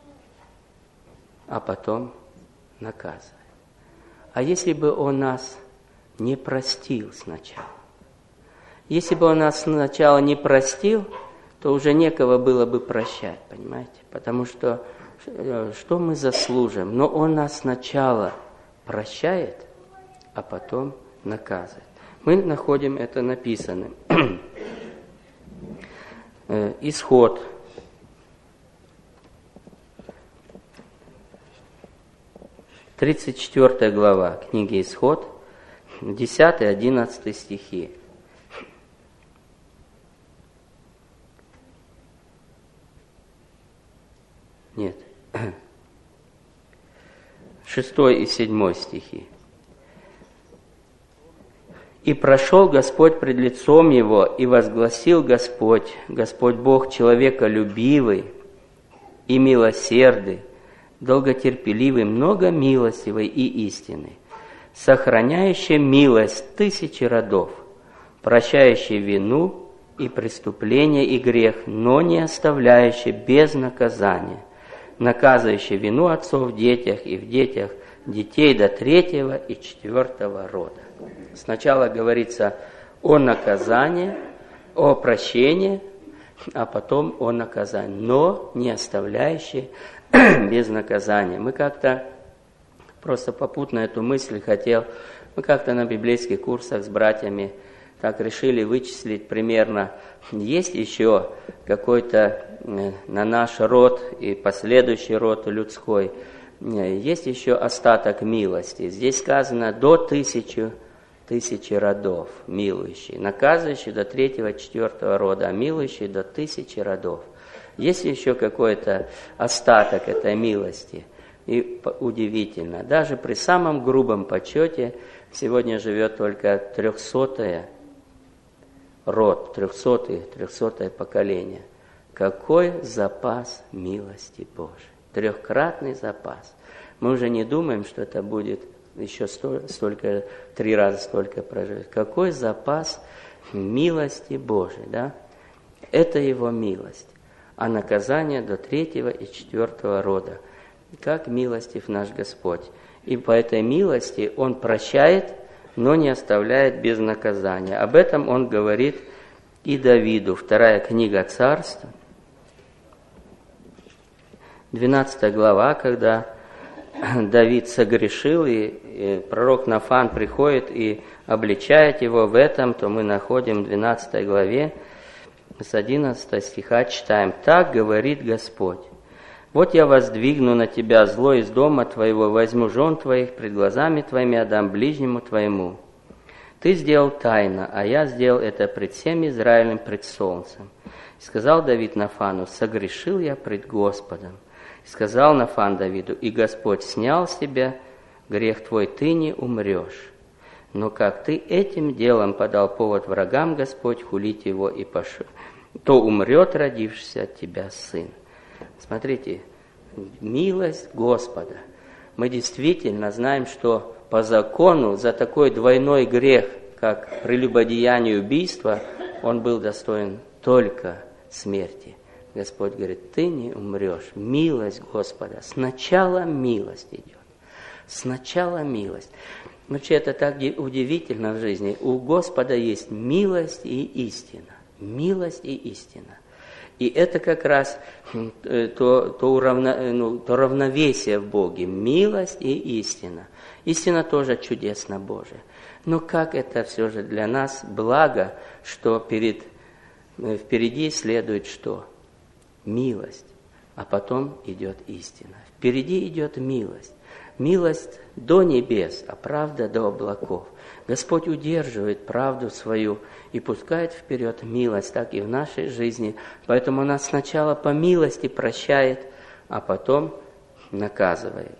а потом наказывает. А если бы Он нас не простил сначала? Если бы Он нас сначала не простил, то уже некого было бы прощать, понимаете? Потому что мы заслужим? Но Он нас сначала прощает, а потом наказывает. Мы находим это написанным. Исход. Тридцать 34 глава книги Исход, 10-11 стихи. Нет. 6 и 7 стихи. «И прошел Господь пред лицом его, и возгласил Господь, Господь Бог человеколюбивый и милосердный, долготерпеливый, многомилостивый и истинный, сохраняющий милость 1000 родов, прощающий вину и преступление и грех, но не оставляющий без наказания, наказывающий вину отцов в детях и в детях детей до 3-го и 4-го рода». Сначала говорится о наказании, о прощении, а потом о наказании, но не оставляющий без наказания. Мы как-то, просто попутно эту мысль хотел, мы как-то на библейских курсах с братьями так решили вычислить примерно, есть еще какой-то на наш род и последующий род людской, есть еще остаток милости. Здесь сказано до 1000 родов, милующий, наказывающий до 3-го, 4-го рода, а милующий до 1000 родов. Есть еще какой-то остаток этой милости. И удивительно, даже при самом грубом подсчете сегодня живет только 300-й род, 300-е поколение. Какой запас милости Божией, 3-кратный запас. Мы уже не думаем, что это будет еще столько, 3 раза столько проживет. Какой запас милости Божией, да? Это Его милость. А наказание до 3-го и 4-го рода. Как милостив наш Господь. И по этой милости Он прощает, но не оставляет без наказания. Об этом Он говорит и Давиду. 2 книга Царств, 12 глава, когда Давид согрешил, и пророк Нафан приходит и обличает его в этом, то мы находим в 12 главе, с 11 стиха читаем: «Так говорит Господь, вот я воздвигну на тебя зло из дома твоего, возьму жен твоих, пред глазами твоими отдам ближнему твоему. Ты сделал тайно, а я сделал это пред всем Израилем, пред солнцем. И сказал Давид Нафану: согрешил я пред Господом. И сказал Нафан Давиду: и Господь снял с тебя грех твой, ты не умрешь. Но как ты этим делом подал повод врагам Господь хулить его, и то умрет родившийся от тебя сын». Смотрите, милость Господа. Мы действительно знаем, что по закону за такой двойной грех, как прелюбодеяние и убийство, он был достоин только смерти. Господь говорит: ты не умрешь. Милость Господа. Сначала милость идет. Сначала милость. Вообще это так удивительно в жизни. У Господа есть милость и истина. Милость и истина. И это как раз то равновесие в Боге. Милость и истина. Истина тоже чудесно Божия. Но как это все же для нас благо, что впереди следует что? Милость. А потом идет истина. Впереди идет милость. Милость до небес, а правда до облаков. Господь удерживает правду свою и пускает вперед милость, так и в нашей жизни. Поэтому Он нас сначала по милости прощает, а потом наказывает.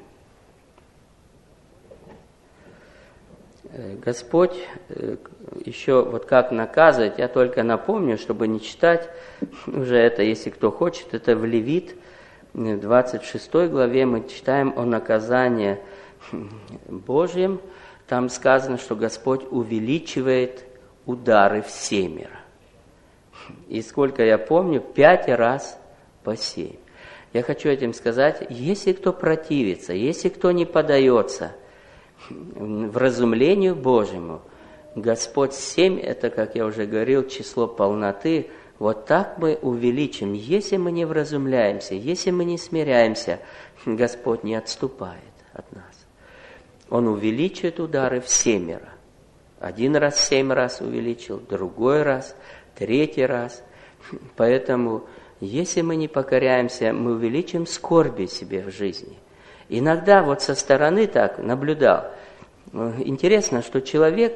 Господь еще вот как наказывает, я только напомню, чтобы не читать уже это, если кто хочет, это в Левит, в 26 главе мы читаем о наказании Божьем. Там сказано, что Господь увеличивает удары в 7. И сколько я помню, 5 раз по 7. Я хочу этим сказать, если кто противится, если кто не подается вразумлению Божьему, Господь 7, это, как я уже говорил, число полноты. Вот так мы увеличим. Если мы не вразумляемся, если мы не смиряемся, Господь не отступает от нас. Он увеличивает удары в 7. Один раз 7 раз увеличил, другой раз, 3 раз. Поэтому, если мы не покоряемся, мы увеличим скорби себе в жизни. Иногда вот со стороны так наблюдал. Интересно, что человек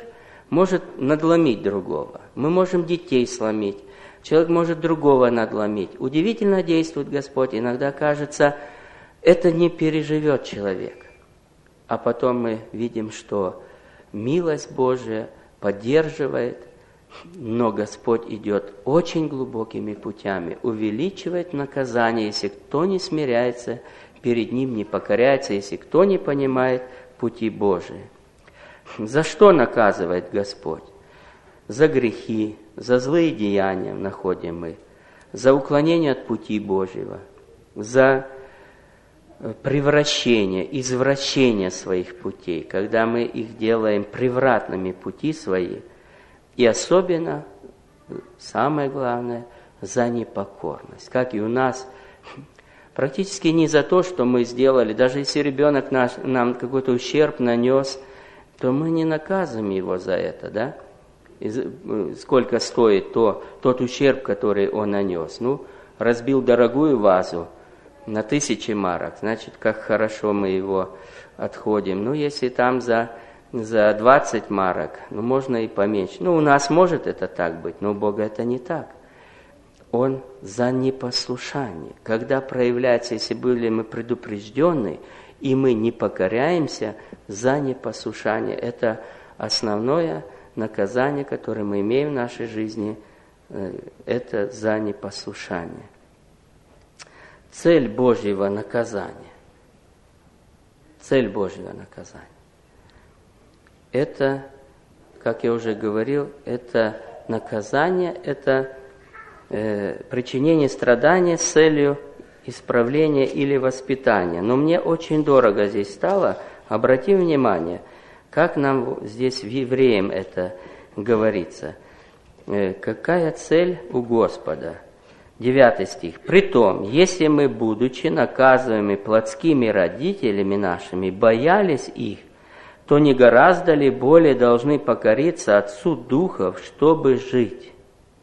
может надломить другого. Мы можем детей сломить. Человек может другого надломить. Удивительно действует Господь. Иногда кажется, это не переживет человек. А потом мы видим, что милость Божия поддерживает, но Господь идет очень глубокими путями, увеличивает наказание, если кто не смиряется, перед Ним не покоряется, если кто не понимает пути Божии. За что наказывает Господь? За грехи, за злые деяния находим мы, за уклонение от пути Божьего, за превращение, извращение своих путей, когда мы их делаем превратными пути свои, и особенно, самое главное, за непокорность. Как и у нас, практически не за то, что мы сделали, даже если ребенок нам какой-то ущерб нанес, то мы не наказываем его за это, да? Сколько стоит тот ущерб, который он нанес. Ну, разбил дорогую вазу на 1000 марок, значит, как хорошо мы его отходим. Ну, если там за 20 марок, ну, можно и поменьше. Ну, у нас может это так быть, но у Бога это не так. Он за непослушание. Когда проявляется, если были мы предупреждены, и мы не покоряемся за непослушание, это основное наказание, которое мы имеем в нашей жизни, это за непослушание. Цель Божьего наказания. Цель Божьего наказания. Это, как я уже говорил, это наказание, это причинение страдания с целью исправления или воспитания. Но мне очень дорого здесь стало, обратим внимание, как нам здесь в Евреям это говорится. Какая цель у Господа? 9 стих. «Притом, если мы, будучи наказываемы плотскими родителями нашими, боялись их, то не гораздо ли более должны покориться Отцу Духов, чтобы жить?»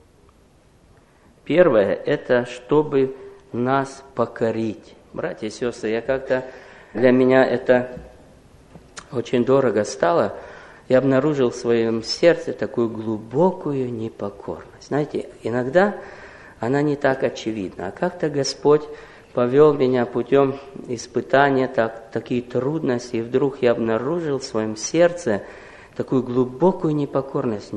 Первое – это чтобы нас покорить. Братья и сестры, для меня это очень дорого стало. Я обнаружил в своем сердце такую глубокую непокорность. Знаете, иногда она не так очевидна. А как-то Господь повел меня путем испытания, такие трудности, и вдруг я обнаружил в своем сердце такую глубокую непокорность,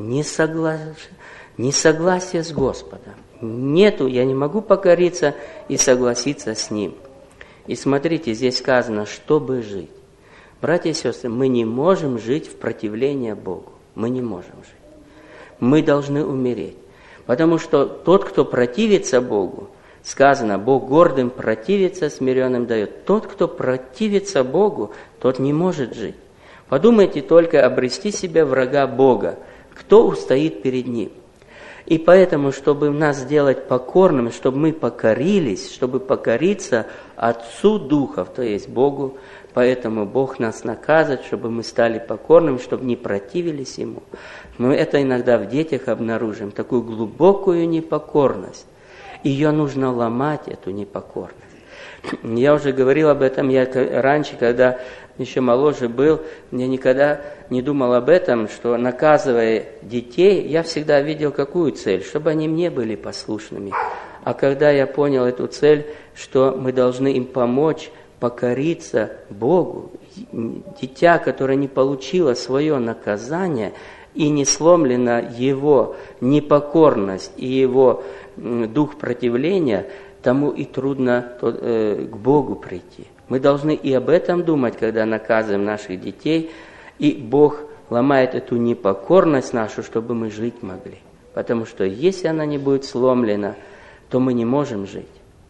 несогласие с Господом. Я не могу покориться и согласиться с Ним. И смотрите, здесь сказано, чтобы жить. Братья и сестры, мы не можем жить в противлении Богу. Мы не можем жить. Мы должны умереть. Потому что тот, кто противится Богу, сказано, Бог гордым противится, смиренным дает. Тот, кто противится Богу, тот не может жить. Подумайте только обрести себе врага Бога. Кто устоит перед Ним? И поэтому, чтобы нас сделать покорными, чтобы мы покорились, чтобы покориться Отцу Духов, то есть Богу, поэтому Бог нас наказывает, чтобы мы стали покорными, чтобы не противились Ему. Мы это иногда в детях обнаружим, такую глубокую непокорность. Ее нужно ломать, эту непокорность. Я уже говорил об этом, я раньше, когда еще моложе был, я никогда не думал об этом, что, наказывая детей, я всегда видел какую цель, чтобы они мне были послушными. А когда я понял эту цель, что мы должны им помочь покориться Богу, дитя, которое не получило свое наказание и не сломлена его непокорность и его дух противления, тому и трудно к Богу прийти. Мы должны и об этом думать, когда наказываем наших детей, и Бог ломает эту непокорность нашу, чтобы мы жить могли. Потому что если она не будет сломлена, то мы не можем жить.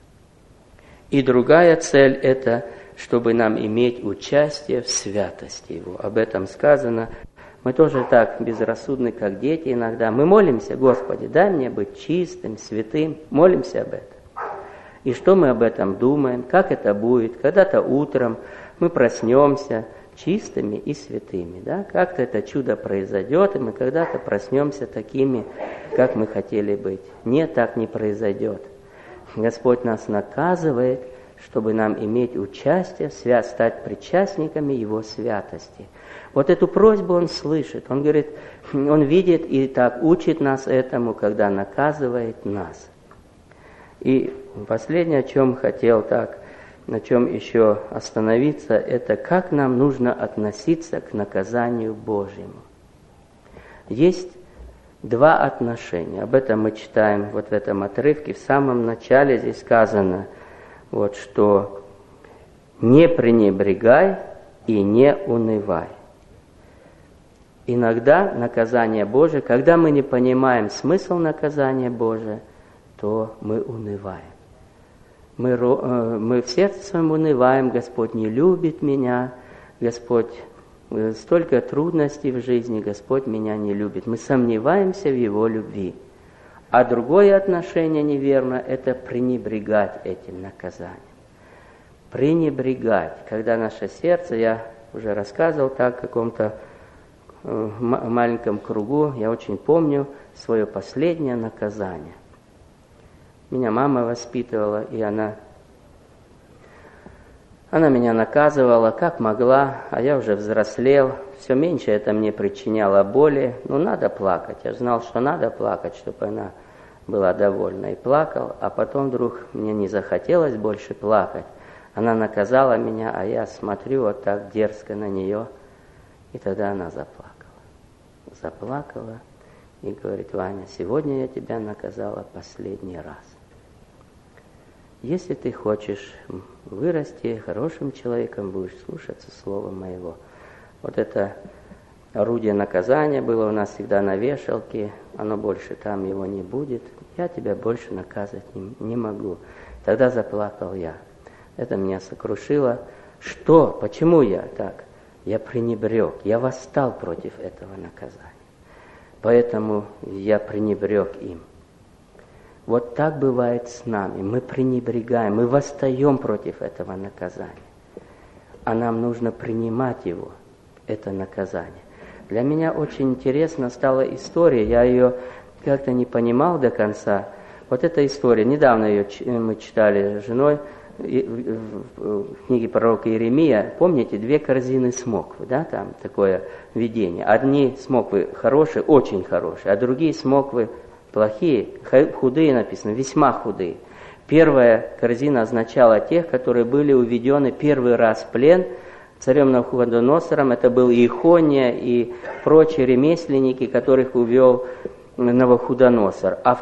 И другая цель – это чтобы нам иметь участие в святости Его. Об этом сказано. Мы тоже так безрассудны, как дети иногда. Мы молимся: Господи, дай мне быть чистым, святым. Молимся об этом. И что мы об этом думаем, как это будет? Когда-то утром мы проснемся чистыми и святыми. Да? Как-то это чудо произойдет, и мы когда-то проснемся такими, как мы хотели быть. Нет, так не произойдет. Господь нас наказывает, чтобы нам иметь участие, стать причастниками Его святости. Вот эту просьбу Он слышит. Он говорит, Он видит и так учит нас этому, когда наказывает нас. И последнее, о чем хотел на чем еще остановиться, это как нам нужно относиться к наказанию Божьему. Есть два отношения. Об этом мы читаем вот в этом отрывке. В самом начале здесь сказано, вот, что не пренебрегай и не унывай. Иногда наказание Божие, когда мы не понимаем смысл наказания Божия, то мы унываем. Мы в сердце своем унываем, Господь не любит меня, Господь, столько трудностей в жизни, Господь меня не любит. Мы сомневаемся в Его любви. А другое отношение неверно – это пренебрегать этим наказанием. Пренебрегать, когда наше сердце, я уже рассказывал так в каком-то маленьком кругу, я очень помню свое последнее наказание. Меня мама воспитывала, и она меня наказывала, как могла, а я уже взрослел. Все меньше это мне причиняло боли. Ну, надо плакать. Я знал, что надо плакать, чтобы она была довольна. И плакал, а потом вдруг мне не захотелось больше плакать. Она наказала меня, а я смотрю вот так дерзко на нее. И тогда она заплакала. Заплакала и говорит: Ваня, сегодня я тебя наказала последний раз. Если ты хочешь вырасти хорошим человеком, будешь слушаться слова моего. Вот это орудие наказания было у нас всегда на вешалке, оно больше там его не будет. Я тебя больше наказывать не могу. Тогда заплакал я. Это меня сокрушило. Что? Почему я так? Я пренебрег, я восстал против этого наказания. Поэтому я пренебрег им. Вот так бывает с нами. Мы пренебрегаем, мы восстаем против этого наказания. А нам нужно принимать его, это наказание. Для меня очень интересна стала история, я ее как-то не понимал до конца. Вот эта история, недавно ее мы читали с женой, в книге пророка Иеремия, помните, 2 корзины смоквы, да, там такое видение. Одни смоквы хорошие, очень хорошие, а другие смоквы плохие, худые написано, весьма худые. Первая корзина означала тех, которые были уведены первый раз в плен царем Навуходоносором. Это был Иехония и прочие ремесленники, которых увел Навуходоносор. А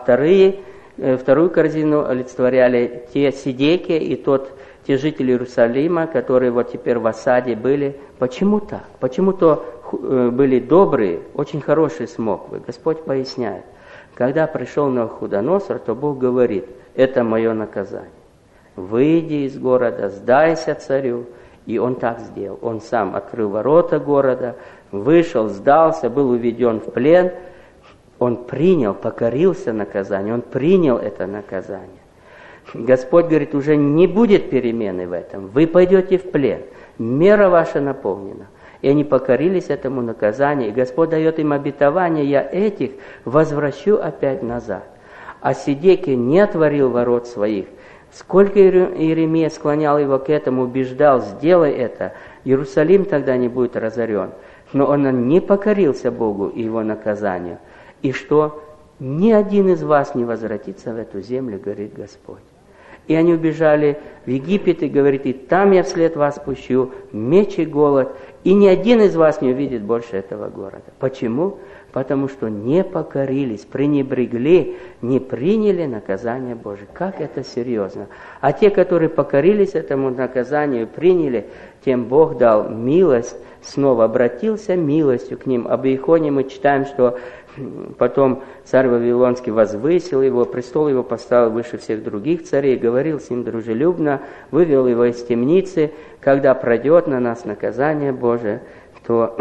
вторую корзину олицетворяли те сидеки и те жители Иерусалима, которые вот теперь в осаде были. Почему так? Почему-то были добрые, очень хорошие смоквы. Господь поясняет. Когда пришел Навуходоносор, то Бог говорит: это мое наказание. Выйди из города, сдайся царю. И он так сделал. Он сам открыл ворота города, вышел, сдался, был уведен в плен. Он принял, покорился наказанию, он принял это наказание. Господь говорит, уже не будет перемены в этом. Вы пойдете в плен, мера ваша наполнена. И они покорились этому наказанию, и Господь дает им обетование: я этих возвращу опять назад. А Сидекия не отворил ворот своих. Сколько Иеремия склонял его к этому, убеждал: сделай это, Иерусалим тогда не будет разорен. Но он не покорился Богу и его наказанию. И что? Ни один из вас не возвратится в эту землю, говорит Господь. И они убежали в Египет, и говорит: и там я вслед вас пущу меч и голод, и ни один из вас не увидит больше этого города. Почему? Потому что не покорились, пренебрегли, не приняли наказание Божие. Как это серьезно. А те, которые покорились этому наказанию, приняли, тем Бог дал милость, снова обратился милостью к ним. Об Иехоне мы читаем, что потом царь Вавилонский возвысил его, престол его поставил выше всех других царей, говорил с ним дружелюбно, вывел его из темницы. Когда пройдет на нас наказание Божие, то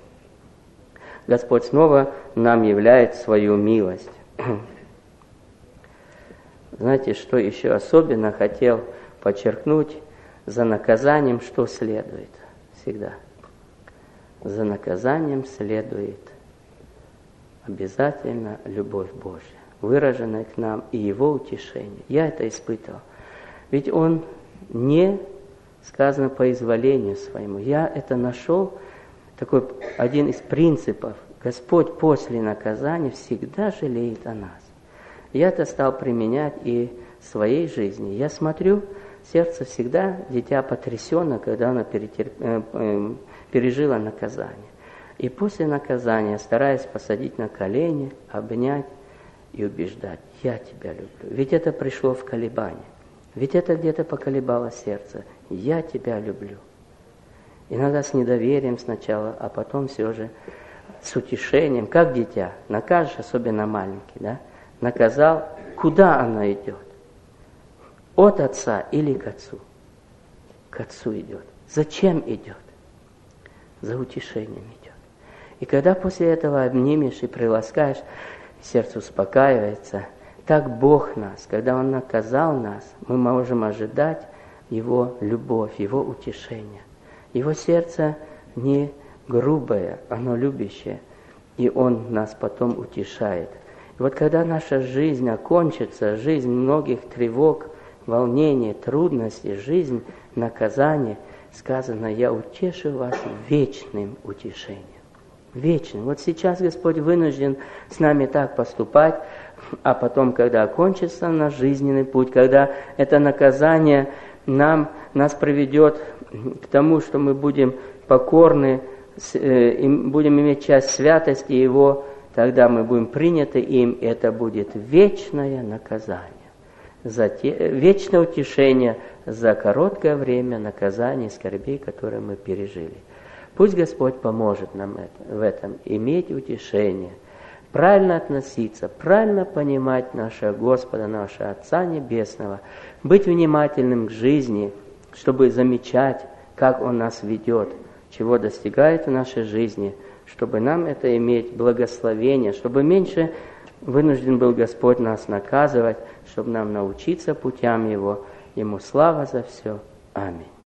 Господь снова нам являет свою милость. Знаете, что еще особенно хотел подчеркнуть? За наказанием что следует всегда? За наказанием следует обязательно любовь Божья, выраженная к нам, и Его утешение. Я это испытывал. Ведь Он не сказано по изволению своему. Я это нашел, такой один из принципов. Господь после наказания всегда жалеет о нас. Я это стал применять и в своей жизни. Я смотрю, сердце всегда, дитя потрясено, когда оно пережило наказание. И после наказания стараюсь посадить на колени, обнять и убеждать: я тебя люблю. Ведь это пришло в колебание. Ведь это где-то поколебало сердце. Я тебя люблю. Иногда с недоверием сначала, а потом все же с утешением, как дитя. Накажешь, особенно маленький, да? Наказал, куда оно идет? От отца или к отцу? К отцу идет. Зачем идет? За утешением идет. И когда после этого обнимешь и приласкаешь, сердце успокаивается. Так Бог нас, когда Он наказал нас, мы можем ожидать Его любовь, Его утешение. Его сердце не грубое, оно любящее, и Он нас потом утешает. И вот когда наша жизнь окончится, жизнь многих тревог, волнений, трудностей, жизнь наказания, сказано: я утешу вас вечным утешением. Вечным. Вот сейчас Господь вынужден с нами так поступать, а потом, когда окончится наш жизненный путь, когда это наказание нас приведет к тому, что мы будем покорны, будем иметь часть святости Его, тогда мы будем приняты им, и это будет вечное наказание. Вечное утешение за короткое время наказания и скорбей, которые мы пережили. Пусть Господь поможет нам в этом, иметь утешение, правильно относиться, правильно понимать нашего Господа, нашего Отца Небесного, быть внимательным к жизни, чтобы замечать, как Он нас ведет, чего достигает в нашей жизни, чтобы нам это иметь благословение, чтобы меньше вынужден был Господь нас наказывать, чтобы нам научиться путям Его. Ему слава за все. Аминь.